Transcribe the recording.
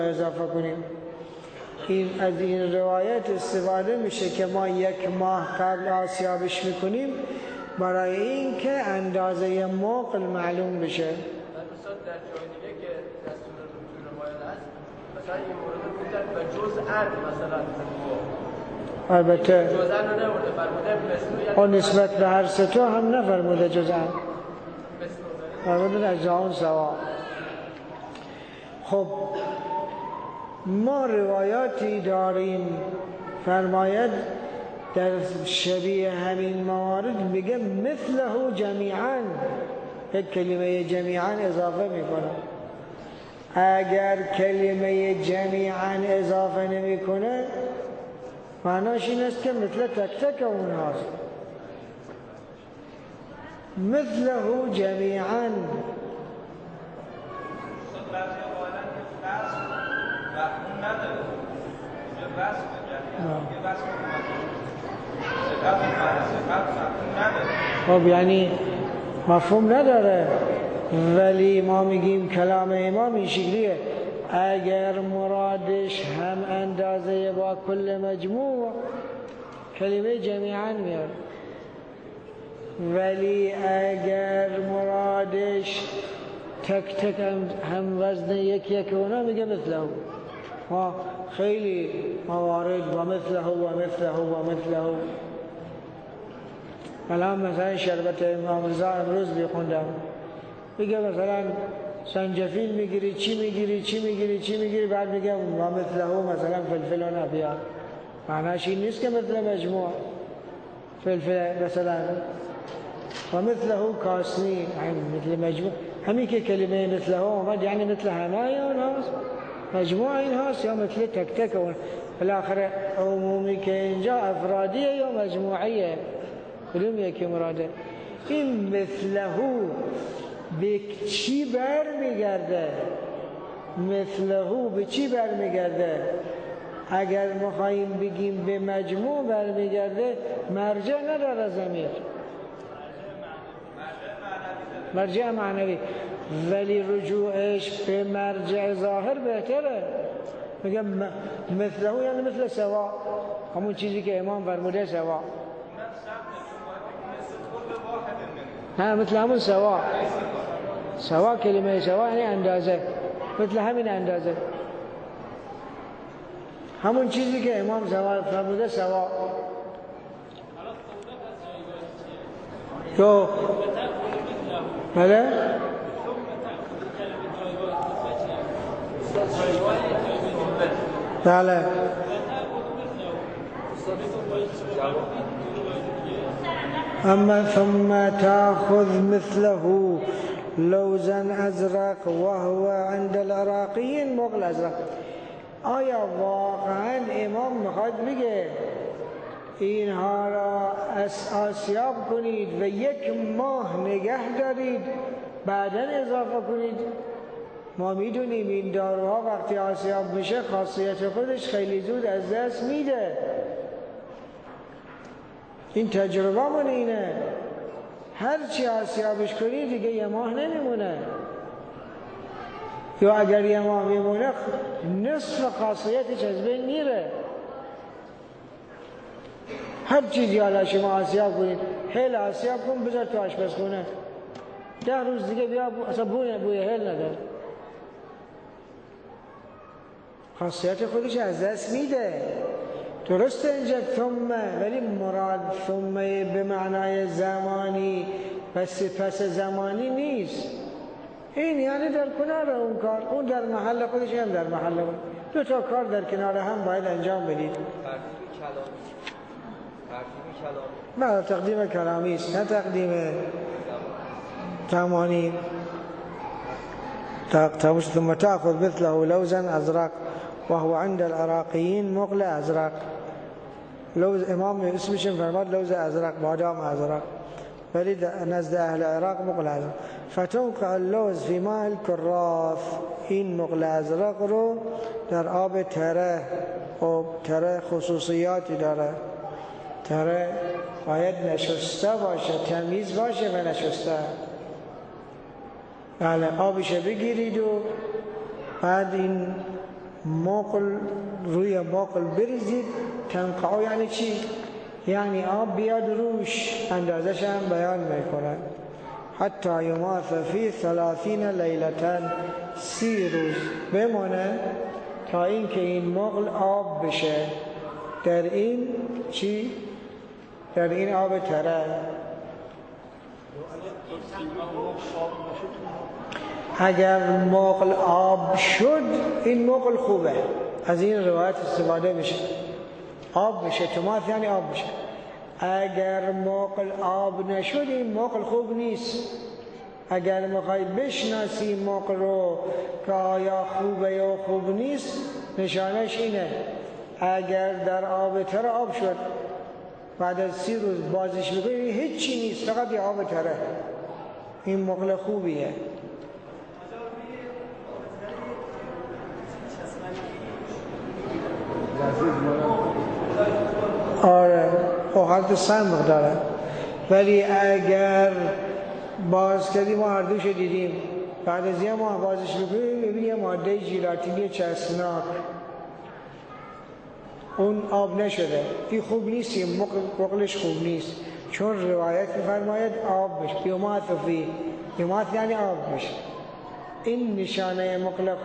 اضافه کنیم. از این روایت استفاده میشه که ما 1 ماه قبل آسیابش میکنیم برای این که اندازه مقل معلوم بشه. مثلا در جای دیگه که دستور روایت هست مثلا این مورد بودن و جزء مثلا البته جزء رو نورده فرموده مثل نسبت به هر ستا هم نفرموده جزء فرموده اجزاء سوا. خب ما روایاتی داریم فرماید در شبیه همین موارد میگه مثله جمیعا، یک کلمه جمیعا اضافه میکنه. اگر کلمه جمیعا اضافه نمیکنه معناش این است که مثل تک تک اون هاست. مثله جمیعا خب یعنی مفهوم نداره، ولی ما میگیم کلام امام این شکلیه. اگر مرادش هم اندازه با کل مجموع کلمه جمیعا میاد، ولی اگر مرادش تک تک هم وزن یک اونا میگه مثله. ما خیلی موارد و مثله و مثله و مثله. الان مثلا شربت امام رضا امروز میخوندم میگه مثلا سنجفیل میگیری چی میگیری بعد میگه و مثله مثلا فلفل و نبیار. معناش این نیست که مثل مجموع فلفل مثلا و مثله کاسنی مثل مجموع. همین که کلمه مثله اومد یعنی مثل همه این هاست، مجموع این هاست یا مثل تک تک اون. بالاخره عمومی که اینجا افرادیه یا مجموعیه، کدوم یکی مراده؟ این مثله به چی برمیگرده؟ مثله به چی برمیگرده؟ اگر میخواییم بگیم به مجموع برمیگرده مرجع نداره ضمیر، مرجع معنوی، ولی رجوعش به مرجع ظاهر بهتره. میگم مثله یعنی مثل سوا، همون چیزی که امام فرموده سوا. ها مثل همون سوا، سوا کلمه سوا یعنی اندازه، مثل همین اندازه، همون چیزی که امام فرموده سوا. تو بله بله اما ثم تأخذ مثله لوزا ازرق وهو عند العراقیین مغل ازرق. آیا واقعا امام میخواد بگه اینها را آسیاب کنید و 1 ماه نگه دارید بعداً اضافه کنید؟ ما میدونیم این داروها وقتی آسیاب میشه خاصیت خودش خیلی زود از دست میده. این تجربه من اینه، هر چی آسیابش کنی دیگه 1 ماه نمیمونه، یا اگر 1 ماه میمونه نصف خاصیتش از بین میره. هر چیزی حالا شما آسیاب کنید، هل آسیاب کن بذار تو آشپزخونه، 10 روز دیگه بیا اصلا بوی هل نداره، خاصیت خودش از دست میده. درسته اینجا ثم، ولی مراد ثم به معنای زمانی و سپس زمانی نیست. این یعنی در کنار اون کار، اون در محل خودش هم در محل اون، 2 تا کار در کنار هم باید انجام بدید. نه تقدیم کلامی است، نه تقدیم زمانی. ثم تأخذ مثله لوزا ازرق وهو عند العراقيين مغل ازرق. لوز امام اسمش فرماد لوز ازرق، بادام ازرق، ولی نزد اهل عراق مغل ازرق. فتنقع اللوز في ماء الكراث. این مغل ازرق رو در آب تره، و تره خصوصیاتی داره، تره باید نشسته باشه، تمیز باشه و نشسته. بله آبش بگیرید و بعد این مقل روی مقل بریزید. تنقعوا یعنی چی؟ یعنی آب بیاد روش، اندازش هم بیان میکنن. حتی یماث فی 30 لیلة، 30 روز بمانه تا اینکه این مقل آب بشه. در این چی؟ در این آب تره. اگر مقل آب شد این مقل خوبه، از این روایت استفاده میشه. آب میشه، تماث یعنی آب میشه. اگر مقل آب نشد این مقل خوب نیست. اگر میخوای بشناسی مقل رو که آیا خوبه یا خوب نیست، نشانش اینه: اگر در آب تره آب شد، بعد از 30 روز بازش میکنی هیچی نیست، فقط یه آب تره، این مقل خوبیه. آره خب حالت سن مقداره. ولی اگر باز کردیم ما هر دوش دیدیم، بعد از یه ماه بازش بکنیم ببینیم یه ماده ژلاتینی چسبناک، اون آب نشده، این خوب نیست، این مقلش خوب نیست. چون روایت میفرماید آب بشه، یماث فی، یماث یعنی آب بشه. این نشانه مقل